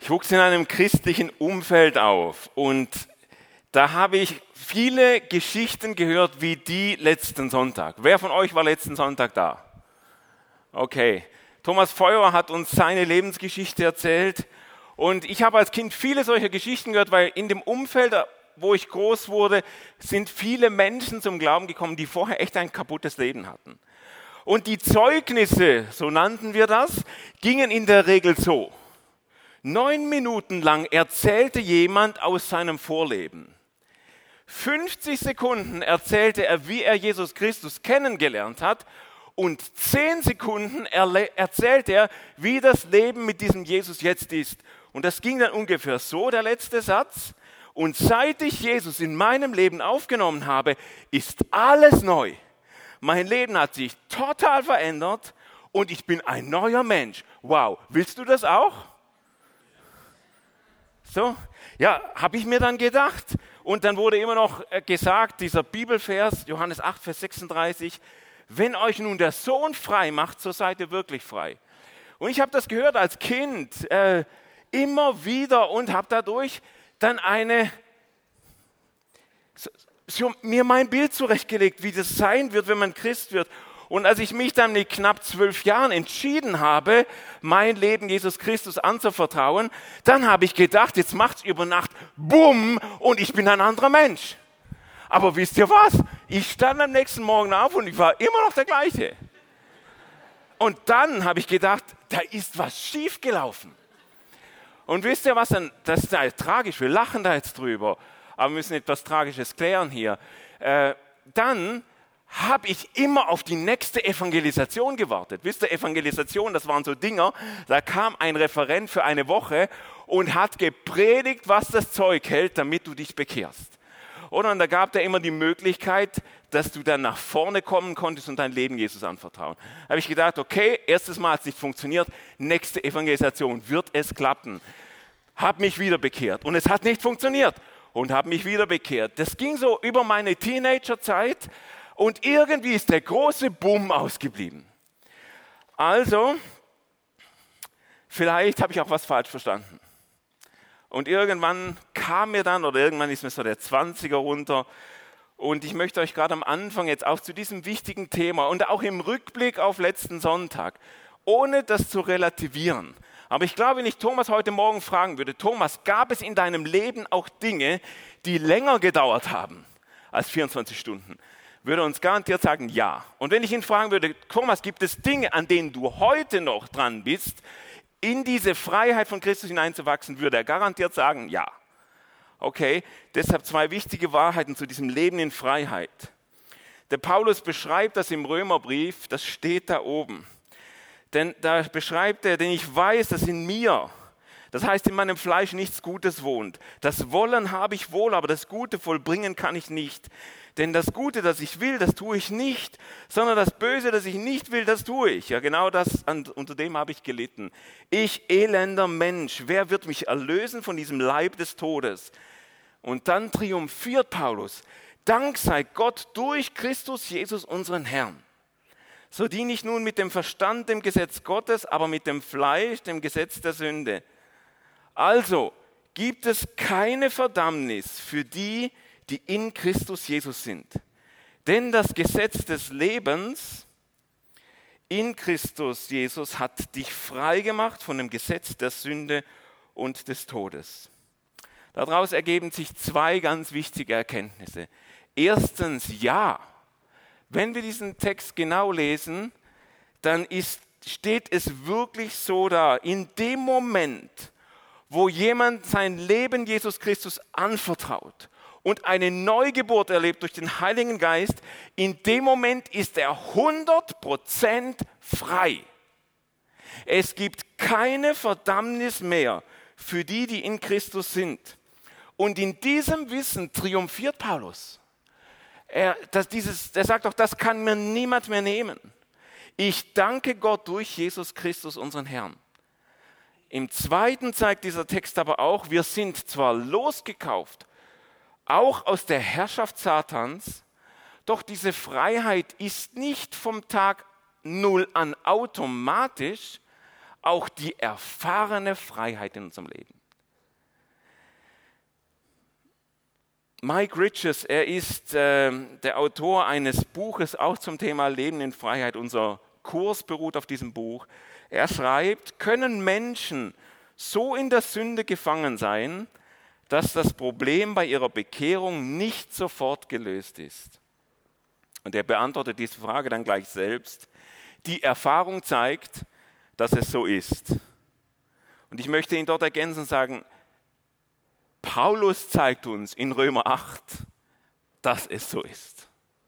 Ich wuchs in einem christlichen Umfeld auf und da habe ich viele Geschichten gehört wie die letzten Sonntag. Wer von euch war letzten Sonntag da? Okay. Thomas Feuer hat uns seine Lebensgeschichte erzählt und ich habe als Kind viele solcher Geschichten gehört, weil in dem Umfeld, wo ich groß wurde, sind viele Menschen zum Glauben gekommen, die vorher echt ein kaputtes Leben hatten. Und die Zeugnisse, so nannten wir das, gingen in der Regel so. 9 Minuten lang erzählte jemand aus seinem Vorleben. 50 Sekunden erzählte er, wie er Jesus Christus kennengelernt hat. Und 10 Sekunden erzählt er, wie das Leben mit diesem Jesus jetzt ist. Und das ging dann ungefähr so, der letzte Satz. Und seit ich Jesus in meinem Leben aufgenommen habe, ist alles neu. Mein Leben hat sich total verändert und ich bin ein neuer Mensch. Wow, willst du das auch? So, ja, habe ich mir dann gedacht. Und dann wurde immer noch gesagt, dieser Bibelvers, Johannes 8, Vers 36, wenn euch nun der Sohn frei macht, so seid ihr wirklich frei. Und ich habe das gehört als Kind immer wieder und habe dadurch dann mir mein Bild zurechtgelegt, wie das sein wird, wenn man Christ wird. Und als ich mich dann mit knapp 12 Jahren entschieden habe, mein Leben Jesus Christus anzuvertrauen, dann habe ich gedacht, jetzt macht's über Nacht bumm und ich bin ein anderer Mensch. Aber wisst ihr was? Ich stand am nächsten Morgen auf und ich war immer noch der gleiche. Und dann habe ich gedacht, da ist was schiefgelaufen. Und wisst ihr was? Das ist ja tragisch, wir lachen da jetzt drüber, aber wir müssen etwas Tragisches klären hier. Dann habe ich immer auf die nächste Evangelisation gewartet. Wisst ihr, Evangelisation, das waren so Dinger, da kam ein Referent für eine Woche und hat gepredigt, was das Zeug hält, damit du dich bekehrst. Und da gab er immer die Möglichkeit, dass du dann nach vorne kommen konntest und dein Leben Jesus anvertrauen. Da habe ich gedacht, okay, erstes Mal hat es nicht funktioniert, nächste Evangelisation, wird es klappen. Habe mich wieder bekehrt und es hat nicht funktioniert und habe mich wieder bekehrt. Das ging so über meine Teenagerzeit. Und irgendwie ist der große Boom ausgeblieben. Also, vielleicht habe ich auch was falsch verstanden. Und irgendwann kam mir dann, oder irgendwann ist mir so der 20er runter. Und ich möchte euch gerade am Anfang jetzt auch zu diesem wichtigen Thema und auch im Rückblick auf letzten Sonntag, ohne das zu relativieren. Aber ich glaube, wenn ich Thomas heute Morgen fragen würde, Thomas, gab es in deinem Leben auch Dinge, die länger gedauert haben als 24 Stunden? Würde uns garantiert sagen, ja. Und wenn ich ihn fragen würde, Thomas, gibt es Dinge, an denen du heute noch dran bist, in diese Freiheit von Christus hineinzuwachsen, würde er garantiert sagen, ja. Okay, deshalb 2 wichtige Wahrheiten zu diesem Leben in Freiheit. Der Paulus beschreibt das im Römerbrief, das steht da oben. Denn da beschreibt er, denn ich weiß, dass in mir, das heißt in meinem Fleisch nichts Gutes wohnt. Das Wollen habe ich wohl, aber das Gute vollbringen kann ich nicht. Denn das Gute, das ich will, das tue ich nicht, sondern das Böse, das ich nicht will, das tue ich. Ja, genau das, unter dem habe ich gelitten. Ich, elender Mensch, wer wird mich erlösen von diesem Leib des Todes? Und dann triumphiert Paulus. Dank sei Gott durch Christus Jesus, unseren Herrn. So diene ich nun mit dem Verstand dem Gesetz Gottes, aber mit dem Fleisch dem Gesetz der Sünde. Also gibt es keine Verdammnis für die, die in Christus Jesus sind. Denn das Gesetz des Lebens in Christus Jesus hat dich frei gemacht von dem Gesetz der Sünde und des Todes. Daraus ergeben sich 2 ganz wichtige Erkenntnisse. Erstens, ja, wenn wir diesen Text genau lesen, dann steht es wirklich so da, in dem Moment, wo jemand sein Leben Jesus Christus anvertraut und eine Neugeburt erlebt durch den Heiligen Geist, in dem Moment ist er 100% frei. Es gibt keine Verdammnis mehr für die, die in Christus sind. Und in diesem Wissen triumphiert Paulus. Er sagt doch, das kann mir niemand mehr nehmen. Ich danke Gott durch Jesus Christus, unseren Herrn. Im Zweiten zeigt dieser Text aber auch, wir sind zwar losgekauft, auch aus der Herrschaft Satans, doch diese Freiheit ist nicht vom Tag 0 an automatisch, auch die erfahrene Freiheit in unserem Leben. Mike Riches, er ist der Autor eines Buches auch zum Thema Leben in Freiheit. Unser Kurs beruht auf diesem Buch. Er schreibt, können Menschen so in der Sünde gefangen sein, dass das Problem bei ihrer Bekehrung nicht sofort gelöst ist? Und er beantwortet diese Frage dann gleich selbst. Die Erfahrung zeigt, dass es so ist. Und ich möchte ihn dort ergänzen und sagen, Paulus zeigt uns in Römer 8, dass es so ist.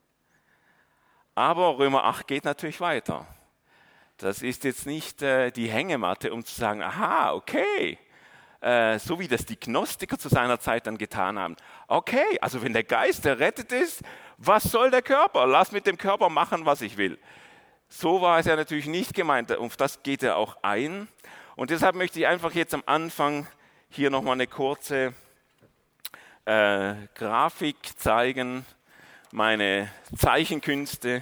Aber Römer 8 geht natürlich weiter. Das ist jetzt nicht die Hängematte, um zu sagen, aha, okay, so wie das die Gnostiker zu seiner Zeit dann getan haben. Okay, also wenn der Geist errettet ist, was soll der Körper? Lass mit dem Körper machen, was ich will. So war es ja natürlich nicht gemeint, auf das geht er auch ein. Und deshalb möchte ich einfach jetzt am Anfang hier nochmal eine kurze Grafik zeigen, meine Zeichenkünste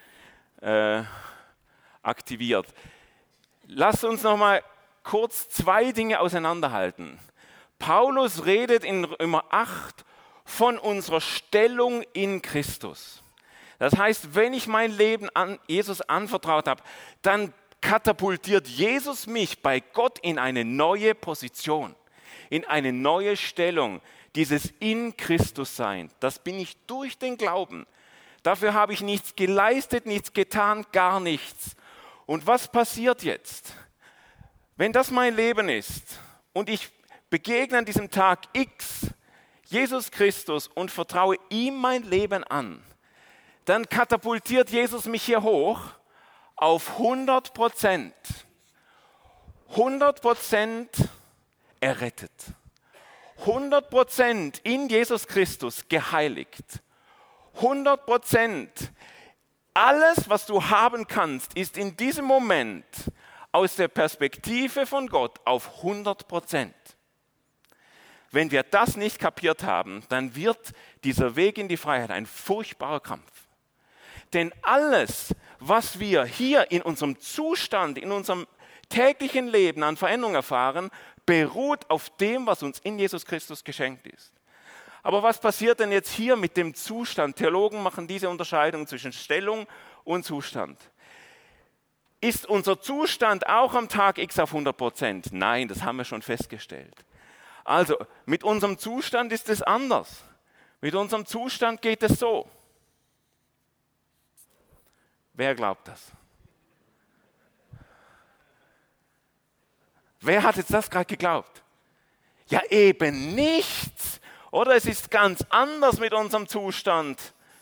aktiviert. Lasst uns nochmal kurz zwei Dinge auseinanderhalten. Paulus redet in Römer 8 von unserer Stellung in Christus. Das heißt, wenn ich mein Leben an Jesus anvertraut habe, dann katapultiert Jesus mich bei Gott in eine neue Position, in eine neue Stellung. Dieses in Christus sein, das bin ich durch den Glauben. Dafür habe ich nichts geleistet, nichts getan, gar nichts. Und was passiert jetzt? Wenn das mein Leben ist und ich begegne an diesem Tag X Jesus Christus und vertraue ihm mein Leben an, dann katapultiert Jesus mich hier hoch auf 100%. 100% errettet. 100% in Jesus Christus geheiligt. 100%. Alles, was du haben kannst, ist in diesem Moment aus der Perspektive von Gott auf 100%. Wenn wir das nicht kapiert haben, dann wird dieser Weg in die Freiheit ein furchtbarer Kampf. Denn alles, was wir hier in unserem Zustand, in unserem täglichen Leben an Veränderung erfahren, beruht auf dem, was uns in Jesus Christus geschenkt ist. Aber was passiert denn jetzt hier mit dem Zustand? Theologen machen diese Unterscheidung zwischen Stellung und Zustand. Ist unser Zustand auch am Tag X auf 100%? Nein, das haben wir schon festgestellt. Also, mit unserem Zustand ist es anders. Mit unserem Zustand geht es so. Wer glaubt das? Wer hat jetzt das gerade geglaubt? Ja, eben nichts. Oder es ist ganz anders mit unserem Zustand.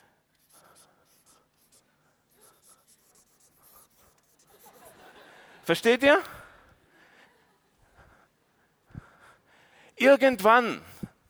Versteht ihr? Irgendwann,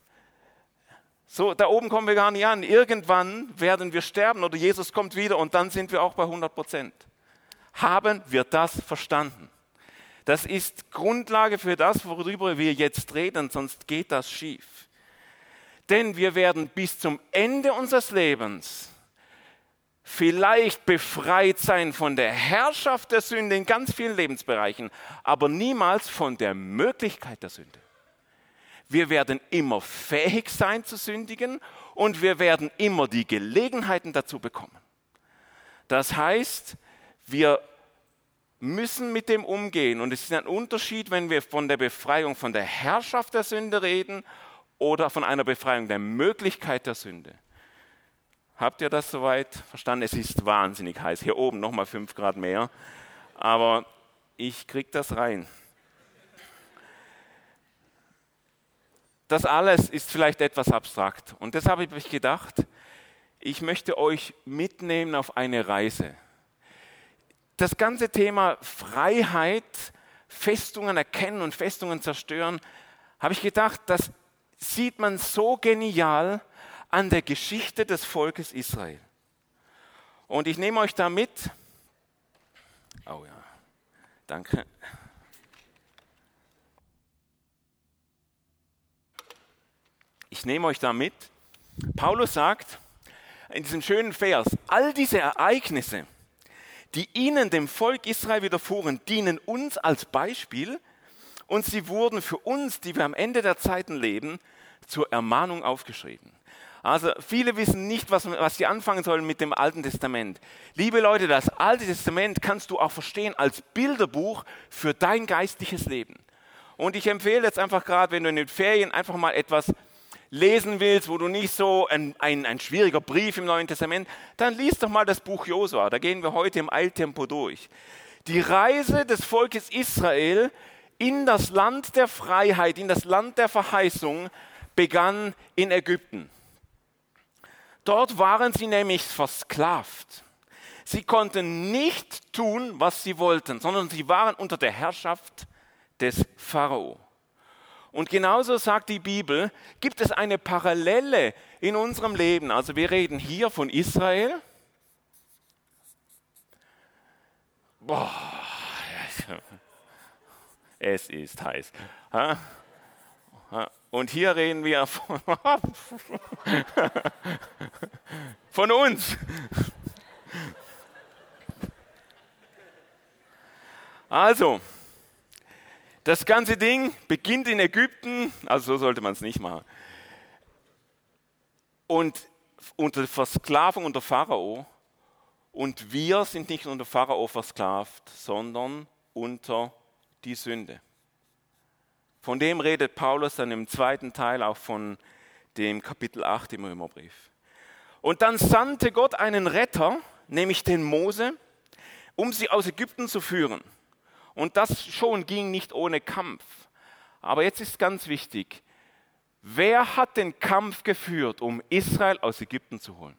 so da oben kommen wir gar nicht an, irgendwann werden wir sterben oder Jesus kommt wieder und dann sind wir auch bei 100%. Haben wir das verstanden? Das ist Grundlage für das, worüber wir jetzt reden, sonst geht das schief. Denn wir werden bis zum Ende unseres Lebens vielleicht befreit sein von der Herrschaft der Sünde in ganz vielen Lebensbereichen, aber niemals von der Möglichkeit der Sünde. Wir werden immer fähig sein zu sündigen und wir werden immer die Gelegenheiten dazu bekommen. Das heißt, wir müssen mit dem umgehen. Und es ist ein Unterschied, wenn wir von der Befreiung von der Herrschaft der Sünde reden oder von einer Befreiung der Möglichkeit der Sünde. Habt ihr das soweit verstanden? Es ist wahnsinnig heiß. Hier oben nochmal 5 Grad mehr. Aber ich kriege das rein. Das alles ist vielleicht etwas abstrakt. Und deshalb habe ich gedacht, ich möchte euch mitnehmen auf eine Reise. Das ganze Thema Freiheit, Festungen erkennen und Festungen zerstören, habe ich gedacht, das sieht man so genial an der Geschichte des Volkes Israel. Und ich nehme euch da mit. Oh ja, danke. Ich nehme euch da mit. Paulus sagt in diesem schönen Vers, all diese Ereignisse, die ihnen, dem Volk Israel widerfuhren, dienen uns als Beispiel und sie wurden für uns, die wir am Ende der Zeiten leben, zur Ermahnung aufgeschrieben. Also viele wissen nicht, was sie anfangen sollen mit dem Alten Testament. Liebe Leute, das Alte Testament kannst du auch verstehen als Bilderbuch für dein geistliches Leben. Und ich empfehle jetzt einfach gerade, wenn du in den Ferien einfach mal etwas lesen willst, wo du nicht so ein schwieriger Brief im Neuen Testament, dann lies doch mal das Buch Josua. Da gehen wir heute im Eiltempo durch. Die Reise des Volkes Israel in das Land der Freiheit, in das Land der Verheißung begann in Ägypten. Dort waren sie nämlich versklavt. Sie konnten nicht tun, was sie wollten, sondern sie waren unter der Herrschaft des Pharao. Und genauso sagt die Bibel, gibt es eine Parallele in unserem Leben. Also wir reden hier von Israel. Boah, es ist heiß. Und hier reden wir von uns. Also, das ganze Ding beginnt in Ägypten, also so sollte man es nicht machen. Und unter Versklavung unter Pharao. Und wir sind nicht unter Pharao versklavt, sondern unter die Sünde. Von dem redet Paulus dann im zweiten Teil auch von dem Kapitel 8 im Römerbrief. Und dann sandte Gott einen Retter, nämlich den Mose, um sie aus Ägypten zu führen. Und das schon ging nicht ohne Kampf. Aber jetzt ist ganz wichtig, wer hat den Kampf geführt, um Israel aus Ägypten zu holen?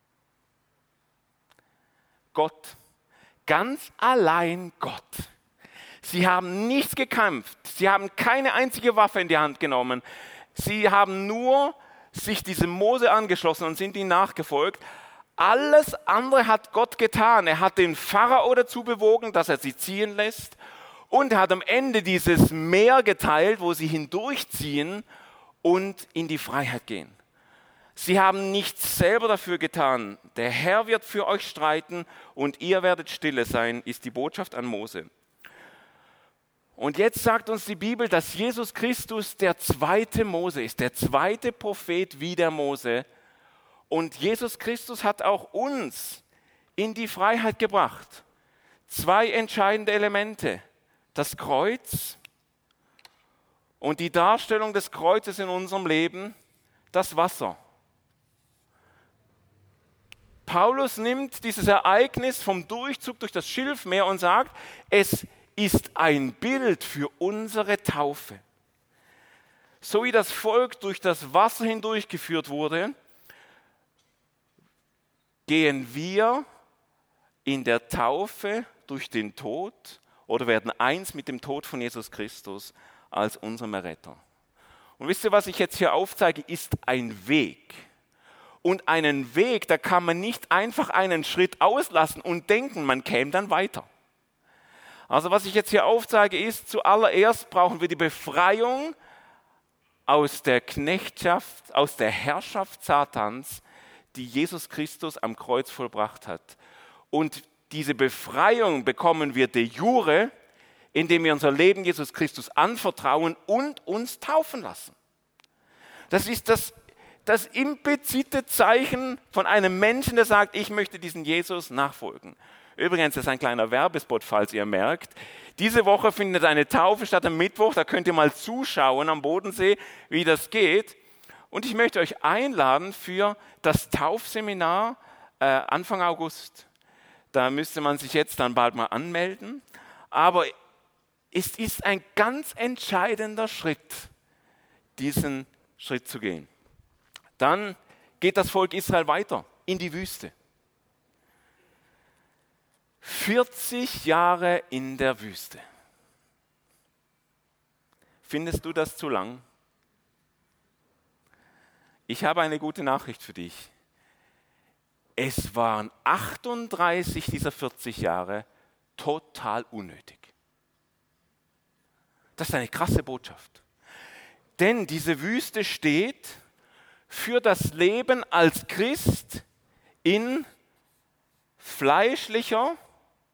Gott. Ganz allein Gott. Sie haben nichts gekämpft. Sie haben keine einzige Waffe in die Hand genommen. Sie haben nur sich diesem Mose angeschlossen und sind ihm nachgefolgt. Alles andere hat Gott getan. Er hat den Pharao dazu bewogen, dass er sie ziehen lässt. Und er hat am Ende dieses Meer geteilt, wo sie hindurchziehen und in die Freiheit gehen. Sie haben nichts selber dafür getan. Der Herr wird für euch streiten und ihr werdet stille sein, ist die Botschaft an Mose. Und jetzt sagt uns die Bibel, dass Jesus Christus der zweite Mose ist, der zweite Prophet wie der Mose. Und Jesus Christus hat auch uns in die Freiheit gebracht. Zwei entscheidende Elemente. Das Kreuz und die Darstellung des Kreuzes in unserem Leben, das Wasser. Paulus nimmt dieses Ereignis vom Durchzug durch das Schilfmeer und sagt, es ist ein Bild für unsere Taufe. So wie das Volk durch das Wasser hindurchgeführt wurde, gehen wir in der Taufe durch den Tod oder werden eins mit dem Tod von Jesus Christus als unserem Erretter. Und wisst ihr, was ich jetzt hier aufzeige, ist ein Weg. Und einen Weg, da kann man nicht einfach einen Schritt auslassen und denken, man käme dann weiter. Also was ich jetzt hier aufzeige ist, zuallererst brauchen wir die Befreiung aus der Knechtschaft, aus der Herrschaft Satans, die Jesus Christus am Kreuz vollbracht hat. Und diese Befreiung bekommen wir de jure, indem wir unser Leben Jesus Christus anvertrauen und uns taufen lassen. Das ist das implizite Zeichen von einem Menschen, der sagt, ich möchte diesen Jesus nachfolgen. Übrigens, das ist ein kleiner Werbespot, falls ihr merkt. Diese Woche findet eine Taufe statt am Mittwoch. Da könnt ihr mal zuschauen am Bodensee, wie das geht. Und ich möchte euch einladen für das Taufseminar Anfang August. Da müsste man sich jetzt dann bald mal anmelden. Aber es ist ein ganz entscheidender Schritt, diesen Schritt zu gehen. Dann geht das Volk Israel weiter in die Wüste. 40 Jahre in der Wüste. Findest du das zu lang? Ich habe eine gute Nachricht für dich. Es waren 38 dieser 40 Jahre total unnötig. Das ist eine krasse Botschaft. Denn diese Wüste steht für das Leben als Christ in fleischlicher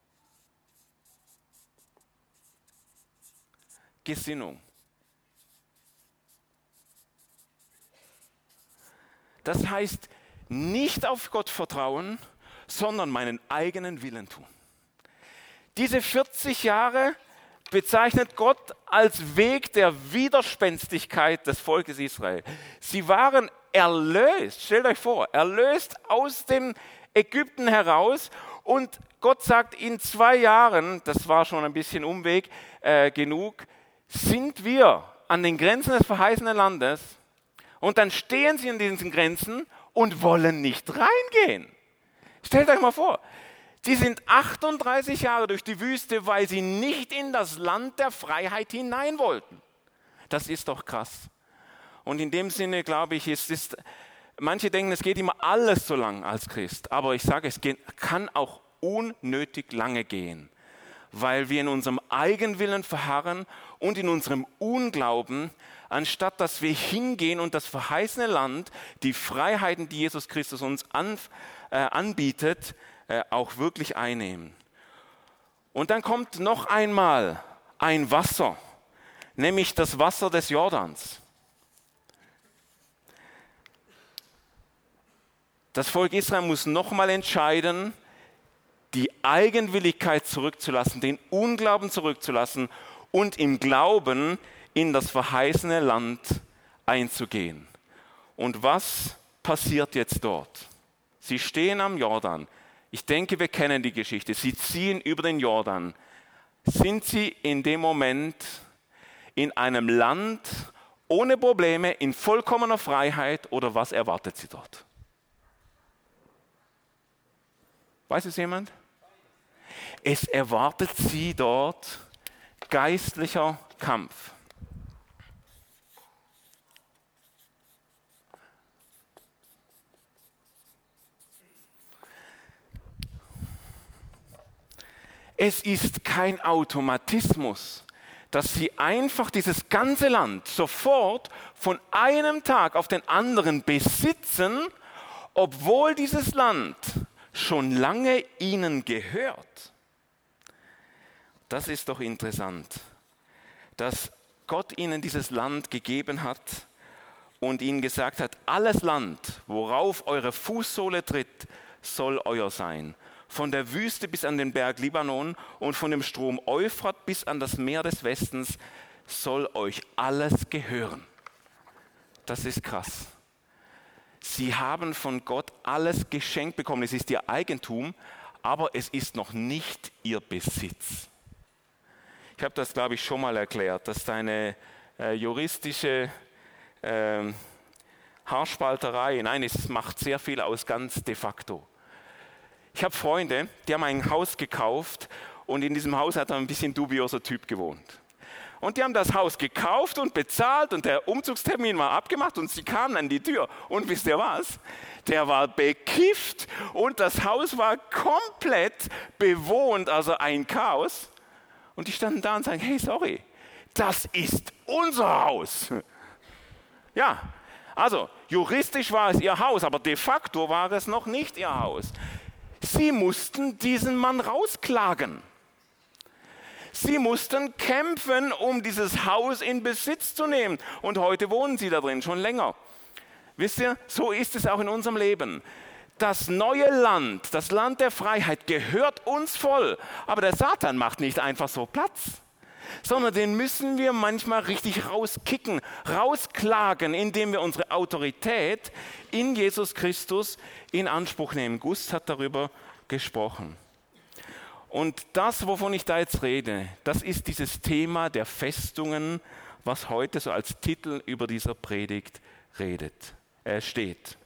Gesinnung. Das heißt, nicht auf Gott vertrauen, sondern meinen eigenen Willen tun. Diese 40 Jahre bezeichnet Gott als Weg der Widerspenstigkeit des Volkes Israel. Sie waren erlöst, stellt euch vor, erlöst aus dem Ägypten heraus, und Gott sagt, in 2 Jahren, das war schon ein bisschen Umweg genug, sind wir an den Grenzen des verheißenen Landes, und dann stehen sie an diesen Grenzen und wollen nicht reingehen. Stellt euch mal vor, die sind 38 Jahre durch die Wüste, weil sie nicht in das Land der Freiheit hinein wollten. Das ist doch krass. Und in dem Sinne, glaube ich, manche denken, es geht immer alles so lang als Christ. Aber ich sage, es kann auch unnötig lange gehen, weil wir in unserem Eigenwillen verharren und in unserem Unglauben, anstatt dass wir hingehen und das verheißene Land, die Freiheiten, die Jesus Christus uns anbietet, auch wirklich einnehmen. Und dann kommt noch einmal ein Wasser, nämlich das Wasser des Jordans. Das Volk Israel muss nochmal entscheiden, die Eigenwilligkeit zurückzulassen, den Unglauben zurückzulassen und im Glauben in das verheißene Land einzugehen. Und was passiert jetzt dort? Sie stehen am Jordan. Ich denke, wir kennen die Geschichte. Sie ziehen über den Jordan. Sind sie in dem Moment in einem Land ohne Probleme, in vollkommener Freiheit, oder was erwartet sie dort? Weiß es jemand? Es erwartet sie dort geistlicher Kampf. Es ist kein Automatismus, dass sie einfach dieses ganze Land sofort von einem Tag auf den anderen besitzen, obwohl dieses Land schon lange ihnen gehört. Das ist doch interessant, dass Gott ihnen dieses Land gegeben hat und ihnen gesagt hat, alles Land, worauf eure Fußsohle tritt, soll euer sein. Von der Wüste bis an den Berg Libanon und von dem Strom Euphrat bis an das Meer des Westens soll euch alles gehören. Das ist krass. Sie haben von Gott alles geschenkt bekommen. Es ist ihr Eigentum, aber es ist noch nicht ihr Besitz. Ich habe das, glaube ich, schon mal erklärt, dass deine juristische Haarspalterei, nein, es macht sehr viel aus, ganz de facto. Ich habe Freunde, die haben ein Haus gekauft und in diesem Haus hat ein bisschen dubioser Typ gewohnt. Und die haben das Haus gekauft und bezahlt und der Umzugstermin war abgemacht und sie kamen an die Tür. Und wisst ihr was? Der war bekifft und das Haus war komplett bewohnt, also ein Chaos. Und die standen da und sagen, hey, sorry, das ist unser Haus. Ja, also juristisch war es ihr Haus, aber de facto war es noch nicht ihr Haus. Sie mussten diesen Mann rausklagen. Sie mussten kämpfen, um dieses Haus in Besitz zu nehmen. Und heute wohnen sie da drin, schon länger. Wisst ihr, so ist es auch in unserem Leben. Das neue Land, das Land der Freiheit, gehört uns voll. Aber der Satan macht nicht einfach so Platz, sondern den müssen wir manchmal richtig rauskicken, rausklagen, indem wir unsere Autorität in Jesus Christus in Anspruch nehmen. Gust hat darüber gesprochen. Und das, wovon ich da jetzt rede, das ist dieses Thema der Festungen, was heute so als Titel über dieser Predigt steht.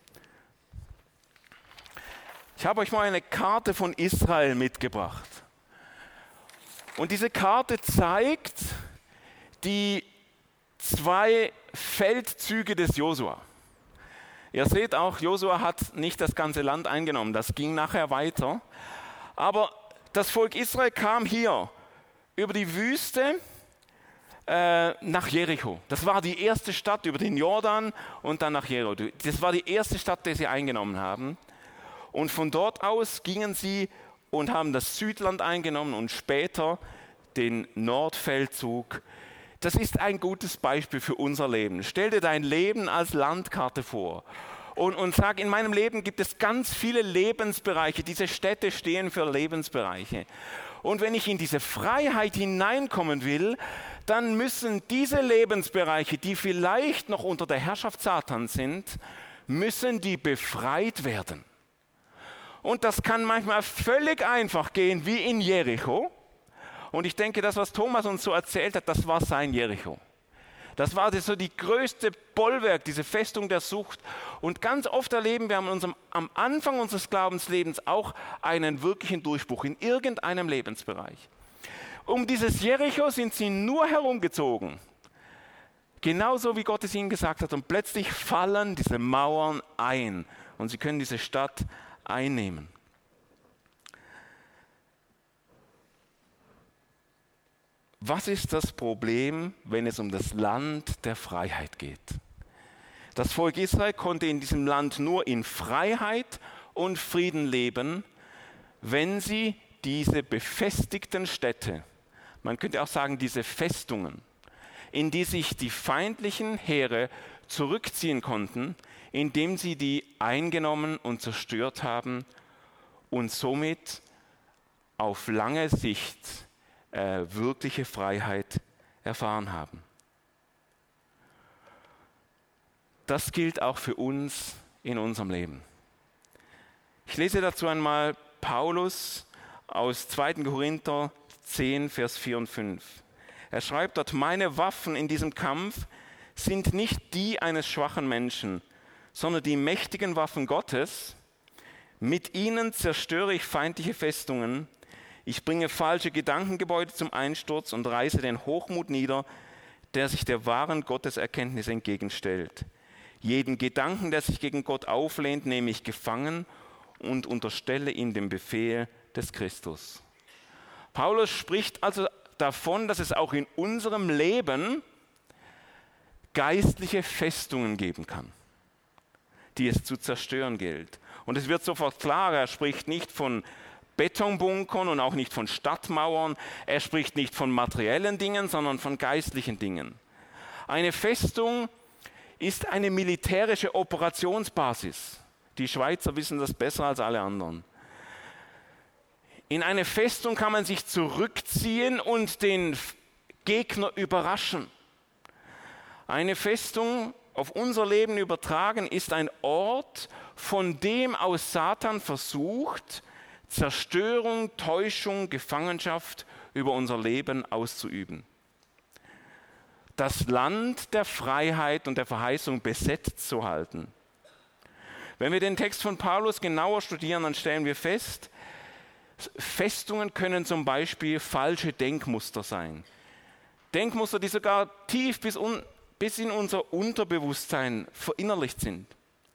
Ich habe euch mal eine Karte von Israel mitgebracht. Und diese Karte zeigt die 2 Feldzüge des Josua. Ihr seht auch, Josua hat nicht das ganze Land eingenommen, das ging nachher weiter. Aber das Volk Israel kam hier über die Wüste nach Jericho. Das war die erste Stadt über den Jordan und dann nach Jericho. Das war die erste Stadt, die sie eingenommen haben. Und von dort aus gingen sie und haben das Südland eingenommen und später den Nordfeldzug, Das ist ein gutes Beispiel für unser Leben. Stell dir dein Leben als Landkarte vor und sag, in meinem Leben gibt es ganz viele Lebensbereiche. Diese Städte stehen für Lebensbereiche. Und wenn ich in diese Freiheit hineinkommen will, dann müssen diese Lebensbereiche, die vielleicht noch unter der Herrschaft Satans sind, müssen die befreit werden. Und das kann manchmal völlig einfach gehen, wie in Jericho. Und ich denke, das, was Thomas uns so erzählt hat, das war sein Jericho. Das war so die größte Bollwerk, diese Festung der Sucht. Und ganz oft erleben wir am Anfang unseres Glaubenslebens auch einen wirklichen Durchbruch in irgendeinem Lebensbereich. Um dieses Jericho sind sie nur herumgezogen. Genauso wie Gott es ihnen gesagt hat. Und plötzlich fallen diese Mauern ein. Und sie können diese Stadt einnehmen. Was ist das Problem, wenn es um das Land der Freiheit geht? Das Volk Israel konnte in diesem Land nur in Freiheit und Frieden leben, wenn sie diese befestigten Städte, man könnte auch sagen diese Festungen, in die sich die feindlichen Heere zurückziehen konnten, indem sie die eingenommen und zerstört haben und somit auf lange Sicht wirkliche Freiheit erfahren haben. Das gilt auch für uns in unserem Leben. Ich lese dazu einmal Paulus aus 2. Korinther 10, Vers 4 und 5. Er schreibt dort, meine Waffen in diesem Kampf sind nicht die eines schwachen Menschen, sondern die mächtigen Waffen Gottes. Mit ihnen zerstöre ich feindliche Festungen. Ich bringe falsche Gedankengebäude zum Einsturz und reiße den Hochmut nieder, der sich der wahren Gotteserkenntnis entgegenstellt. Jeden Gedanken, der sich gegen Gott auflehnt, nehme ich gefangen und unterstelle ihm den Befehl des Christus. Paulus spricht also davon, dass es auch in unserem Leben geistliche Festungen geben kann, die es zu zerstören gilt. Und es wird sofort klar, er spricht nicht von Betonbunkern und auch nicht von Stadtmauern. Er spricht nicht von materiellen Dingen, sondern von geistlichen Dingen. Eine Festung ist eine militärische Operationsbasis. Die Schweizer wissen das besser als alle anderen. In eine Festung kann man sich zurückziehen und den Gegner überraschen. Eine Festung, auf unser Leben übertragen, ist ein Ort, von dem aus Satan versucht, Zerstörung, Täuschung, Gefangenschaft über unser Leben auszuüben. Das Land der Freiheit und der Verheißung besetzt zu halten. Wenn wir den Text von Paulus genauer studieren, dann stellen wir fest, Festungen können zum Beispiel falsche Denkmuster sein. Denkmuster, die sogar tief bis in unser Unterbewusstsein verinnerlicht sind.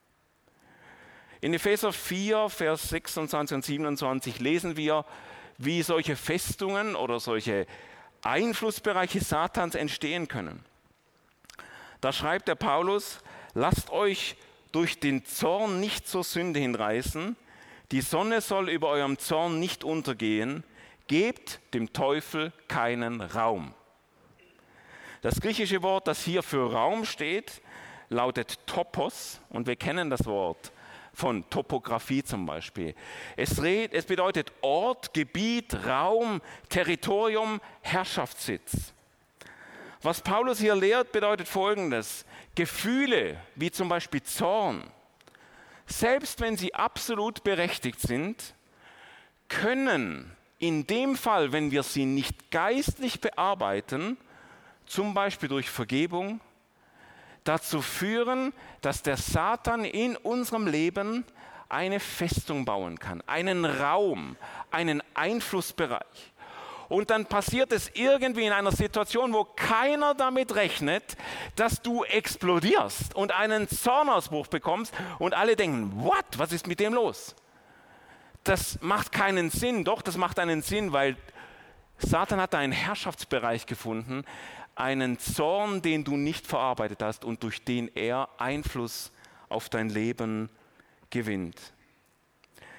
In Epheser 4, Vers 26 und 27 lesen wir, wie solche Festungen oder solche Einflussbereiche Satans entstehen können. Da schreibt der Paulus, lasst euch durch den Zorn nicht zur Sünde hinreißen, die Sonne soll über eurem Zorn nicht untergehen, gebt dem Teufel keinen Raum. Das griechische Wort, das hier für Raum steht, lautet Topos und wir kennen das Wort von Topographie zum Beispiel. Es bedeutet Ort, Gebiet, Raum, Territorium, Herrschaftssitz. Was Paulus hier lehrt, bedeutet Folgendes. Gefühle wie zum Beispiel Zorn, selbst wenn sie absolut berechtigt sind, können in dem Fall, wenn wir sie nicht geistlich bearbeiten, zum Beispiel durch Vergebung, dazu führen, dass der Satan in unserem Leben eine Festung bauen kann, einen Raum, einen Einflussbereich. Und dann passiert es irgendwie in einer Situation, wo keiner damit rechnet, dass du explodierst und einen Zornausbruch bekommst und alle denken, what, was ist mit dem los? Das macht keinen Sinn. Doch, das macht einen Sinn, weil Satan hat einen Herrschaftsbereich gefunden, einen Zorn, den du nicht verarbeitet hast und durch den er Einfluss auf dein Leben gewinnt.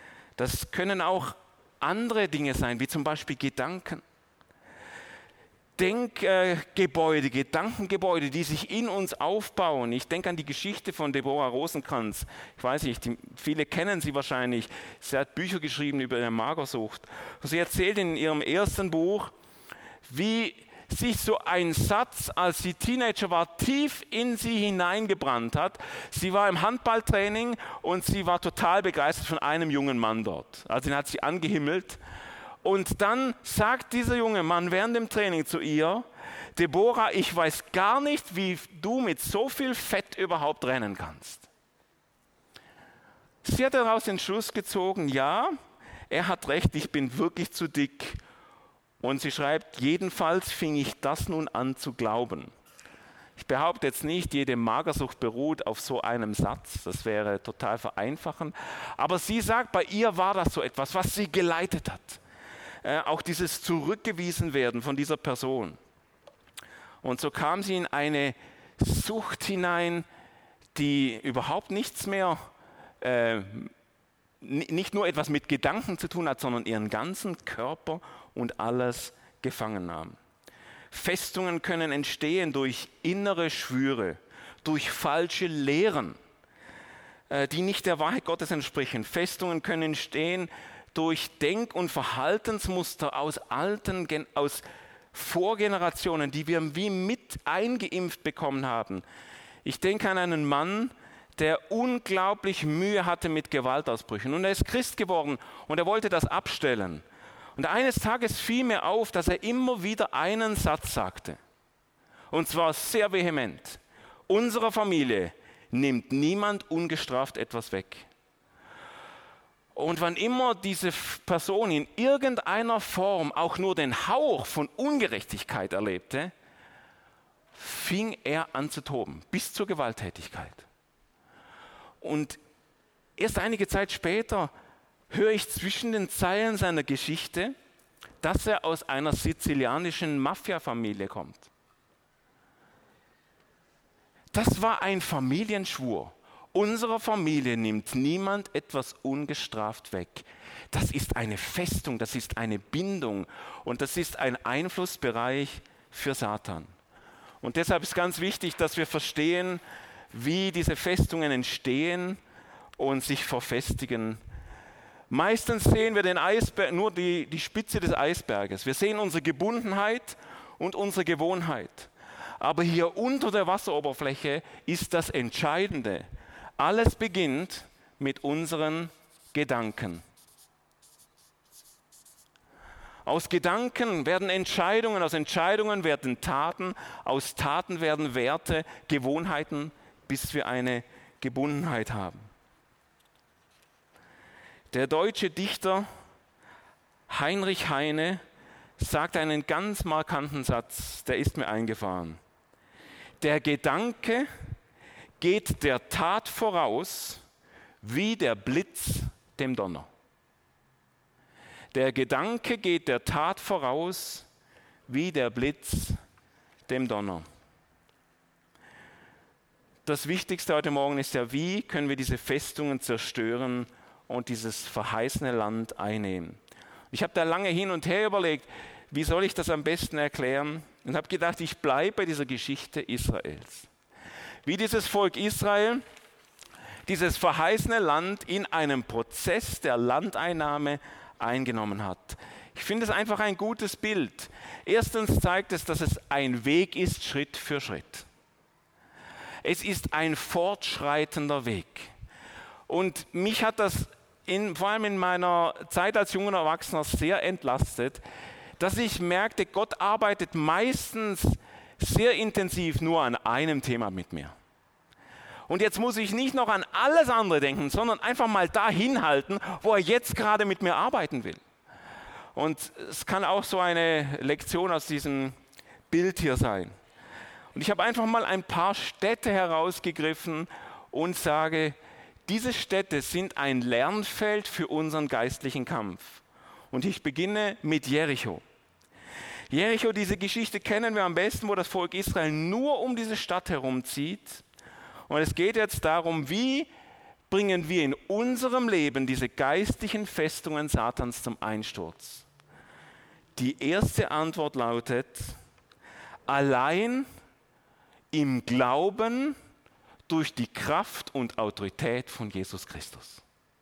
Das können auch andere Dinge sein, wie zum Beispiel Gedanken. Denkgebäude, Gedankengebäude, die sich in uns aufbauen. Ich denke an die Geschichte von Deborah Rosenkranz. Ich weiß nicht, viele kennen sie wahrscheinlich. Sie hat Bücher geschrieben über ihre Magersucht. Sie erzählt in ihrem ersten Buch, wie sich so ein Satz, als sie Teenager war, tief in sie hineingebrannt hat. Sie war im Handballtraining und sie war total begeistert von einem jungen Mann dort. Also ihn hat sie angehimmelt. Und dann sagt dieser junge Mann während dem Training zu ihr: Deborah, ich weiß gar nicht, wie du mit so viel Fett überhaupt rennen kannst. Sie hat daraus den Schluss gezogen, ja, er hat recht, ich bin wirklich zu dick. Und sie schreibt, jedenfalls fing ich das nun an zu glauben. Ich behaupte jetzt nicht, jede Magersucht beruht auf so einem Satz, das wäre total vereinfachend. Aber sie sagt, bei ihr war das so etwas, was sie geleitet hat. Auch dieses Zurückgewiesen werden von dieser Person. Und so kam sie in eine Sucht hinein, die überhaupt nichts mehr, nicht nur etwas mit Gedanken zu tun hat, sondern ihren ganzen Körper und alles gefangen nahm. Festungen können entstehen durch innere Schwüre, durch falsche Lehren, die nicht der Wahrheit Gottes entsprechen. Festungen können entstehen durch Denk- und Verhaltensmuster aus Vorgenerationen, die wir wie mit eingeimpft bekommen haben. Ich denke an einen Mann, der unglaublich Mühe hatte mit Gewaltausbrüchen. Und er ist Christ geworden und er wollte das abstellen. Und eines Tages fiel mir auf, dass er immer wieder einen Satz sagte. Und zwar sehr vehement. Unserer Familie nimmt niemand ungestraft etwas weg. Und wann immer diese Person in irgendeiner Form auch nur den Hauch von Ungerechtigkeit erlebte, fing er an zu toben, bis zur Gewalttätigkeit. Und erst einige Zeit später höre ich zwischen den Zeilen seiner Geschichte, dass er aus einer sizilianischen Mafia-Familie kommt. Das war ein Familienschwur. Unserer Familie nimmt niemand etwas ungestraft weg. Das ist eine Festung, das ist eine Bindung und das ist ein Einflussbereich für Satan. Und deshalb ist ganz wichtig, dass wir verstehen, wie diese Festungen entstehen und sich verfestigen. Meistens sehen wir den Eisberg, nur die Spitze des Eisberges. Wir sehen unsere Gebundenheit und unsere Gewohnheit. Aber hier unter der Wasseroberfläche ist das Entscheidende. Alles beginnt mit unseren Gedanken. Aus Gedanken werden Entscheidungen, aus Entscheidungen werden Taten, aus Taten werden Werte, Gewohnheiten, bis wir eine Gebundenheit haben. Der deutsche Dichter Heinrich Heine sagt einen ganz markanten Satz, der ist mir eingefahren. Der Gedanke geht der Tat voraus, wie der Blitz dem Donner. Der Gedanke geht der Tat voraus, wie der Blitz dem Donner. Das Wichtigste heute Morgen ist ja, wie können wir diese Festungen zerstören und dieses verheißene Land einnehmen. Ich habe da lange hin und her überlegt, wie soll ich das am besten erklären? Und habe gedacht, ich bleibe bei dieser Geschichte Israels. Wie dieses Volk Israel dieses verheißene Land in einem Prozess der Landeinnahme eingenommen hat. Ich finde es einfach ein gutes Bild. Erstens zeigt es, dass es ein Weg ist, Schritt für Schritt. Es ist ein fortschreitender Weg. Und mich hat das vor allem in meiner Zeit als junger Erwachsener sehr entlastet, dass ich merkte, Gott arbeitet meistens sehr intensiv nur an einem Thema mit mir. Und jetzt muss ich nicht noch an alles andere denken, sondern einfach mal dahin halten, wo er jetzt gerade mit mir arbeiten will. Und es kann auch so eine Lektion aus diesem Bild hier sein. Und ich habe einfach mal ein paar Städte herausgegriffen und sage, diese Städte sind ein Lernfeld für unseren geistlichen Kampf. Und ich beginne mit Jericho. Jericho, diese Geschichte kennen wir am besten, wo das Volk Israel nur um diese Stadt herumzieht. Und es geht jetzt darum, wie bringen wir in unserem Leben diese geistlichen Festungen Satans zum Einsturz. Die erste Antwort lautet allein im Glauben durch die Kraft und Autorität von Jesus Christus.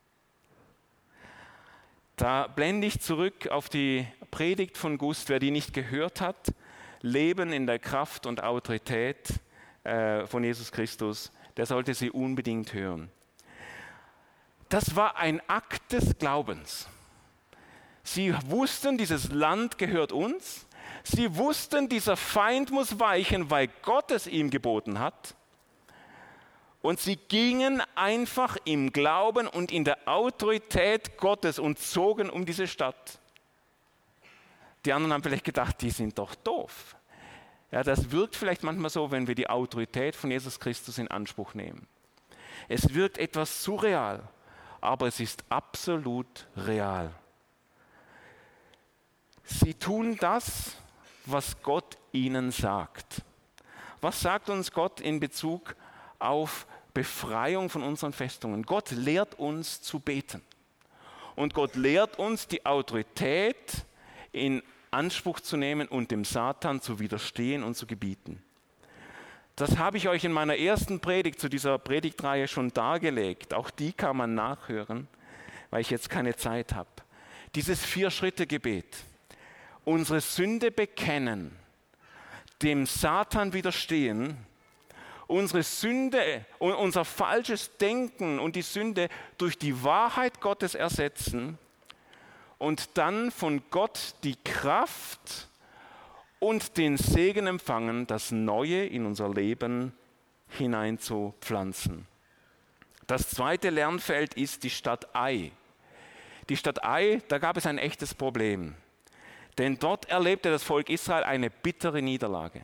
Da blende ich zurück auf die Predigt von Gust. Wer die nicht gehört hat, Leben in der Kraft und Autorität von Jesus Christus, der sollte sie unbedingt hören. Das war ein Akt des Glaubens. Sie wussten, dieses Land gehört uns. Sie wussten, dieser Feind muss weichen, weil Gott es ihm geboten hat. Und sie gingen einfach im Glauben und in der Autorität Gottes und zogen um diese Stadt. Die anderen haben vielleicht gedacht, die sind doch doof. Ja, das wirkt vielleicht manchmal so, wenn wir die Autorität von Jesus Christus in Anspruch nehmen. Es wirkt etwas surreal, aber es ist absolut real. Sie tun das, was Gott ihnen sagt. Was sagt uns Gott in Bezug auf Befreiung von unseren Festungen? Gott lehrt uns zu beten. Und Gott lehrt uns, die Autorität in Anspruch zu nehmen und dem Satan zu widerstehen und zu gebieten. Das habe ich euch in meiner ersten Predigt zu dieser Predigtreihe schon dargelegt. Auch die kann man nachhören, weil ich jetzt keine Zeit habe. Dieses 4-Schritte-Gebet. Unsere Sünde bekennen, dem Satan widerstehen, unsere Sünde und unser falsches Denken und die Sünde durch die Wahrheit Gottes ersetzen und dann von Gott die Kraft und den Segen empfangen, das Neue in unser Leben hineinzupflanzen. Das zweite Lernfeld ist die Stadt Ai. Die Stadt Ai, da gab es ein echtes Problem. Denn dort erlebte das Volk Israel eine bittere Niederlage.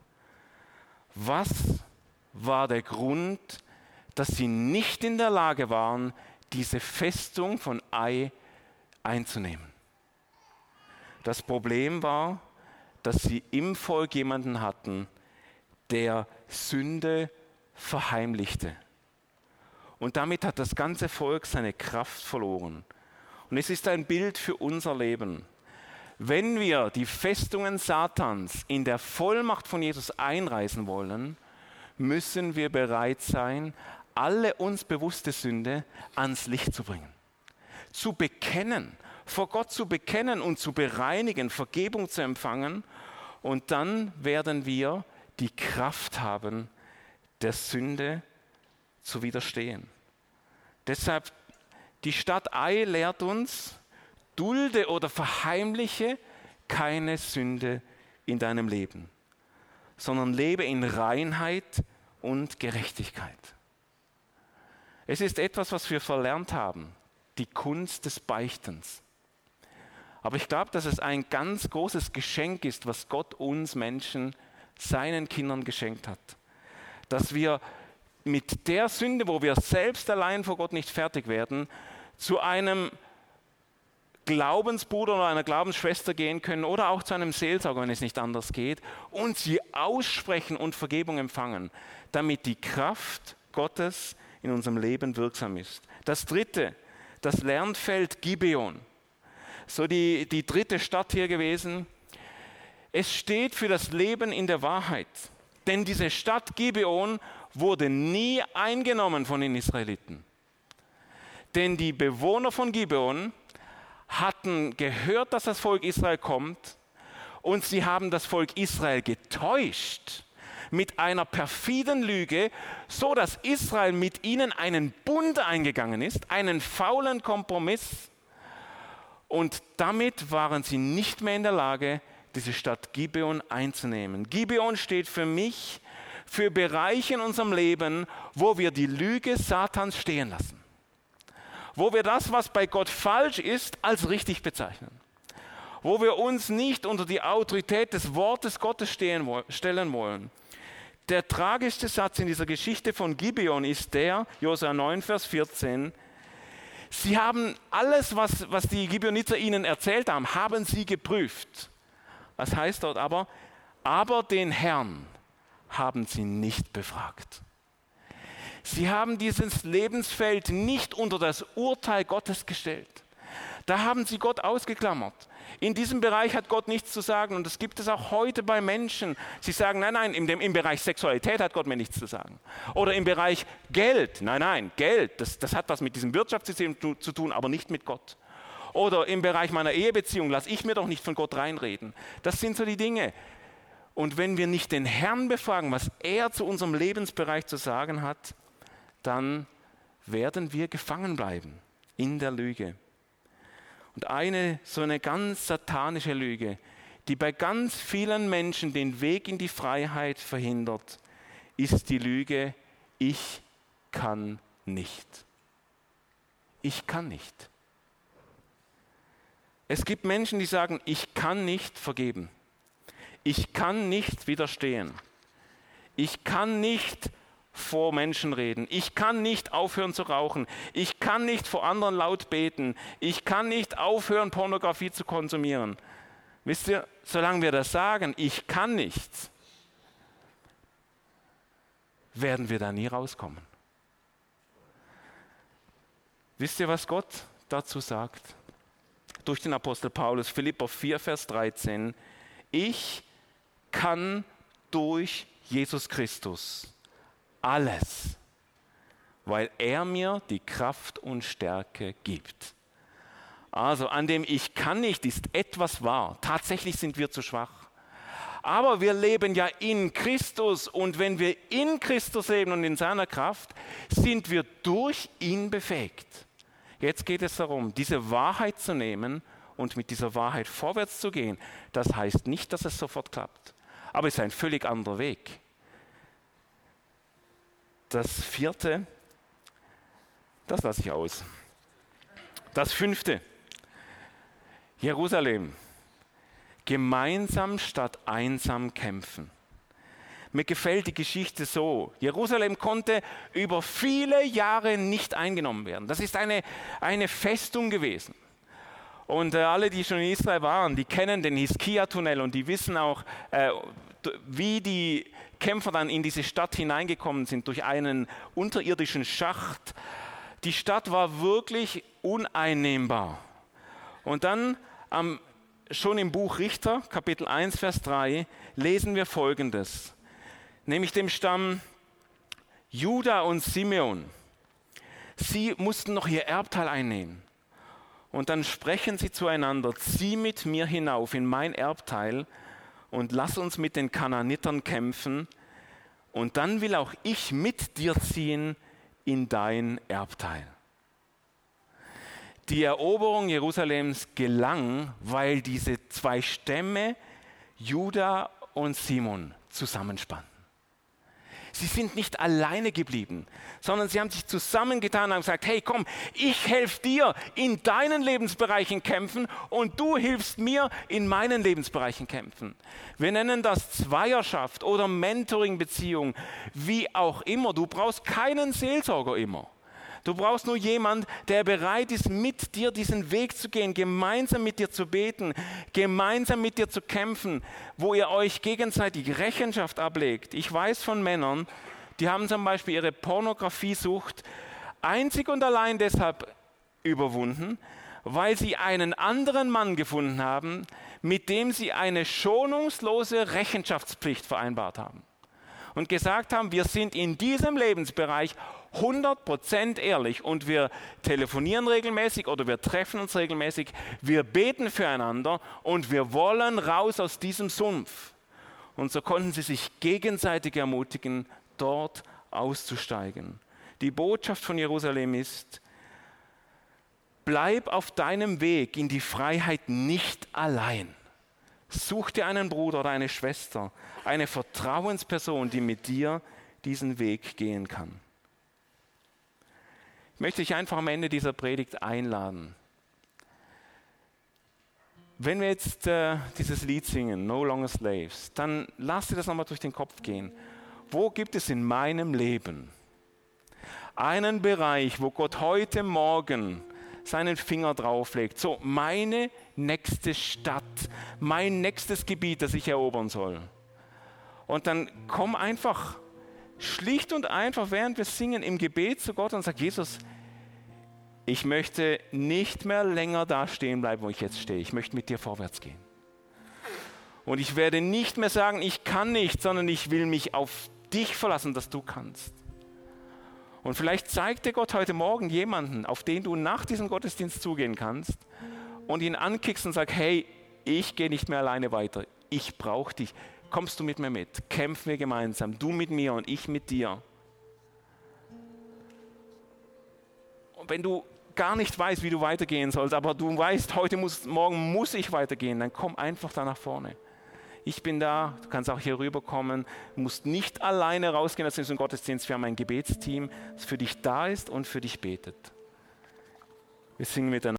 Was war der Grund, dass sie nicht in der Lage waren, diese Festung von Ai einzunehmen? Das Problem war, dass sie im Volk jemanden hatten, der Sünde verheimlichte. Und damit hat das ganze Volk seine Kraft verloren. Und es ist ein Bild für unser Leben. Wenn wir die Festungen Satans in der Vollmacht von Jesus einreißen wollen, müssen wir bereit sein, alle uns bewusste Sünde ans Licht zu bringen. Zu bekennen, vor Gott zu bekennen und zu bereinigen, Vergebung zu empfangen. Und dann werden wir die Kraft haben, der Sünde zu widerstehen. Deshalb, die Stadt Ai lehrt uns, dulde oder verheimliche keine Sünde in deinem Leben, sondern lebe in Reinheit und Gerechtigkeit. Es ist etwas, was wir verlernt haben, die Kunst des Beichtens. Aber ich glaube, dass es ein ganz großes Geschenk ist, was Gott uns Menschen, seinen Kindern geschenkt hat. Dass wir mit der Sünde, wo wir selbst allein vor Gott nicht fertig werden, zu einem Glaubensbruder oder einer Glaubensschwester gehen können oder auch zu einem Seelsorger, wenn es nicht anders geht, und sie aussprechen und Vergebung empfangen, damit die Kraft Gottes in unserem Leben wirksam ist. Das dritte, das Lernfeld Gibeon. So die dritte Stadt hier gewesen. Es steht für das Leben in der Wahrheit. Denn diese Stadt Gibeon wurde nie eingenommen von den Israeliten. Denn die Bewohner von Gibeon hatten gehört, dass das Volk Israel kommt, und sie haben das Volk Israel getäuscht mit einer perfiden Lüge, so dass Israel mit ihnen einen Bund eingegangen ist, einen faulen Kompromiss, und damit waren sie nicht mehr in der Lage, diese Stadt Gibeon einzunehmen. Gibeon steht für mich für Bereiche in unserem Leben, wo wir die Lüge Satans stehen lassen. Wo wir das, was bei Gott falsch ist, als richtig bezeichnen. Wo wir uns nicht unter die Autorität des Wortes Gottes stellen wollen. Der tragischste Satz in dieser Geschichte von Gibeon ist der, Josua 9, Vers 14, sie haben alles, was die Gibeoniter ihnen erzählt haben sie geprüft. Was heißt dort aber? Aber den Herrn haben sie nicht befragt. Sie haben dieses Lebensfeld nicht unter das Urteil Gottes gestellt. Da haben sie Gott ausgeklammert. In diesem Bereich hat Gott nichts zu sagen und das gibt es auch heute bei Menschen. Sie sagen, nein, im Bereich Sexualität hat Gott mir nichts zu sagen. Oder im Bereich Geld, nein, Geld, das hat was mit diesem Wirtschaftssystem zu tun, aber nicht mit Gott. Oder im Bereich meiner Ehebeziehung, lass ich mir doch nicht von Gott reinreden. Das sind so die Dinge. Und wenn wir nicht den Herrn befragen, was er zu unserem Lebensbereich zu sagen hat, dann werden wir gefangen bleiben in der Lüge. Und so eine ganz satanische Lüge, die bei ganz vielen Menschen den Weg in die Freiheit verhindert, ist die Lüge, ich kann nicht. Ich kann nicht. Es gibt Menschen, die sagen, ich kann nicht vergeben. Ich kann nicht widerstehen. Ich kann nicht vor Menschen reden. Ich kann nicht aufhören zu rauchen. Ich kann nicht vor anderen laut beten. Ich kann nicht aufhören, Pornografie zu konsumieren. Wisst ihr, solange wir das sagen, ich kann nichts, werden wir da nie rauskommen. Wisst ihr, was Gott dazu sagt? Durch den Apostel Paulus, Philipper 4, Vers 13. Ich kann durch Jesus Christus alles, weil er mir die Kraft und Stärke gibt. Also an dem ich kann nicht ist etwas wahr. Tatsächlich sind wir zu schwach. Aber wir leben ja in Christus und wenn wir in Christus leben und in seiner Kraft, sind wir durch ihn befähigt. Jetzt geht es darum, diese Wahrheit zu nehmen und mit dieser Wahrheit vorwärts zu gehen. Das heißt nicht, dass es sofort klappt, aber es ist ein völlig anderer Weg. Das 4., das lasse ich aus. Das 5., Jerusalem. Gemeinsam statt einsam kämpfen. Mir gefällt die Geschichte so. Jerusalem konnte über viele Jahre nicht eingenommen werden. Das ist eine Festung gewesen. Und alle, die schon in Israel waren, die kennen den Hiskia-Tunnel und die wissen auch, wie die Kämpfer dann in diese Stadt hineingekommen sind, durch einen unterirdischen Schacht. Die Stadt war wirklich uneinnehmbar. Und dann schon im Buch Richter, Kapitel 1, Vers 3, lesen wir Folgendes. Nämlich dem Stamm Juda und Simeon. Sie mussten noch ihr Erbteil einnehmen. Und dann sprechen sie zueinander, zieh mit mir hinauf in mein Erbteil und lass uns mit den Kanaanitern kämpfen. Und dann will auch ich mit dir ziehen in dein Erbteil. Die Eroberung Jerusalems gelang, weil diese zwei Stämme, Juda und Simon, zusammenspannen. Sie sind nicht alleine geblieben, sondern sie haben sich zusammengetan und haben gesagt, hey komm, ich helfe dir in deinen Lebensbereichen kämpfen und du hilfst mir in meinen Lebensbereichen kämpfen. Wir nennen das Zweierschaft oder Mentoring-Beziehung, wie auch immer. Du brauchst keinen Seelsorger immer. Du brauchst nur jemanden, der bereit ist, mit dir diesen Weg zu gehen, gemeinsam mit dir zu beten, gemeinsam mit dir zu kämpfen, wo ihr euch gegenseitig Rechenschaft ablegt. Ich weiß von Männern, die haben zum Beispiel ihre Pornografiesucht einzig und allein deshalb überwunden, weil sie einen anderen Mann gefunden haben, mit dem sie eine schonungslose Rechenschaftspflicht vereinbart haben. Und gesagt haben, wir sind in diesem Lebensbereich 100% ehrlich und wir telefonieren regelmäßig oder wir treffen uns regelmäßig, wir beten füreinander und wir wollen raus aus diesem Sumpf. Und so konnten sie sich gegenseitig ermutigen, dort auszusteigen. Die Botschaft von Jerusalem ist, bleib auf deinem Weg in die Freiheit nicht allein. Such dir einen Bruder oder eine Schwester, eine Vertrauensperson, die mit dir diesen Weg gehen kann. Ich möchte dich einfach am Ende dieser Predigt einladen. Wenn wir jetzt dieses Lied singen, No Longer Slaves, dann lass dir das nochmal durch den Kopf gehen. Wo gibt es in meinem Leben einen Bereich, wo Gott heute Morgen seinen Finger drauflegt? So, meine nächste Stadt, mein nächstes Gebiet, das ich erobern soll. Und dann komm einfach schlicht und einfach, während wir singen, im Gebet zu Gott und sag, Jesus, ich möchte nicht mehr länger da stehen bleiben, wo ich jetzt stehe. Ich möchte mit dir vorwärts gehen. Und ich werde nicht mehr sagen, ich kann nicht, sondern ich will mich auf dich verlassen, dass du kannst. Und vielleicht zeigt dir Gott heute Morgen jemanden, auf den du nach diesem Gottesdienst zugehen kannst und ihn ankickst und sagst, hey, ich gehe nicht mehr alleine weiter. Ich brauche dich. Kommst du mit mir mit? Kämpfen wir gemeinsam. Du mit mir und ich mit dir. Und wenn du gar nicht weißt, wie du weitergehen sollst, aber du weißt, morgen muss ich weitergehen, dann komm einfach da nach vorne. Ich bin da, du kannst auch hier rüberkommen, du musst nicht alleine rausgehen aus diesem Gottesdienst. Wir haben ein Gebetsteam, das für dich da ist und für dich betet. Wir singen miteinander.